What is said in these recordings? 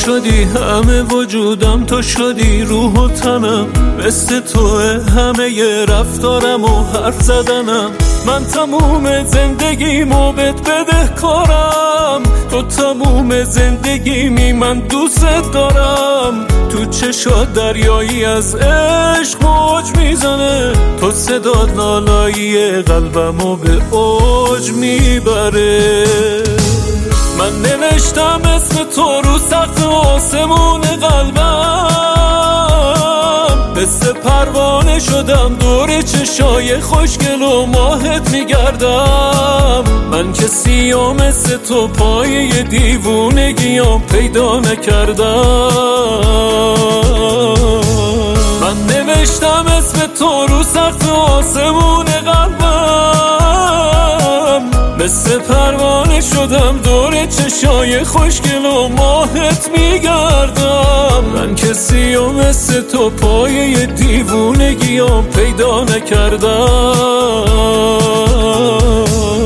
شدی، همه وجودم تو شدی، روح و تنم مثل توه، همه ی رفتارم و حرف زدنم. من تموم زندگیمو بهت بدهکارم، تو تموم زندگیمی، من دوست دارم. تو چشات دریایی از عشق موج میزنه، تو صدات لالایی قلبمو به اوج میبره. من نوشتم اسم تو رو سقف آسمون قلبم، مثل پروانه شدم دور چشای خوشگل و ماهت میگردم. من کسی و مثل تو پایه دیوونگیام پیدا نکردم. من نوشتم اسم تو رو سقف آسمون قلبم، مثل پروانه شدم دور چشای خوشگل و ماهت میگردم. من کسی و مثل تو پایه دیوونگیام پیدا نکردم.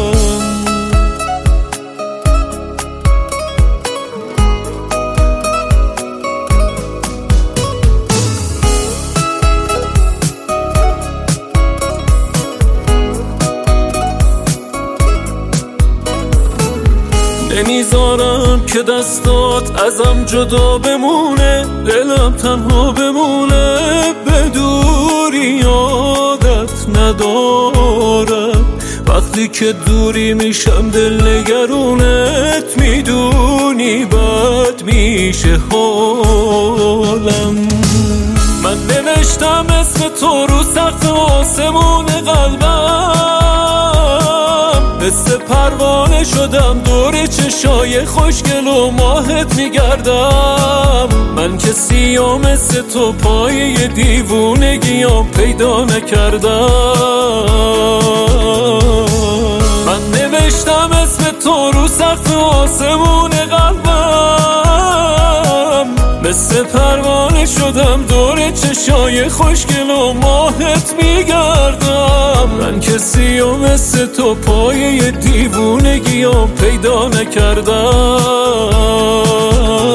نمیذارم که دستات ازم جدا بمونه، دلم تنها بمونه، بدوری یادت ندارم. وقتی که دوری میشم دل نگرونت، میدونی بد میشه حالم. من نوشتم اسم تو رو سقف آسمون قلبم، مثل پروانه شدم دور چشای خوشگل و ماهت میگردم. من کسی و مثل تو پایه دیوونگیام پیدا نکردم. من نوشتم اسم تو رو سقف آسمون قلبم، مثل پروانه شدم دور چشای خوشگل و ماهت میگردم. من کسی و مثل تو پایه دیوونگیام پیدا نکردم.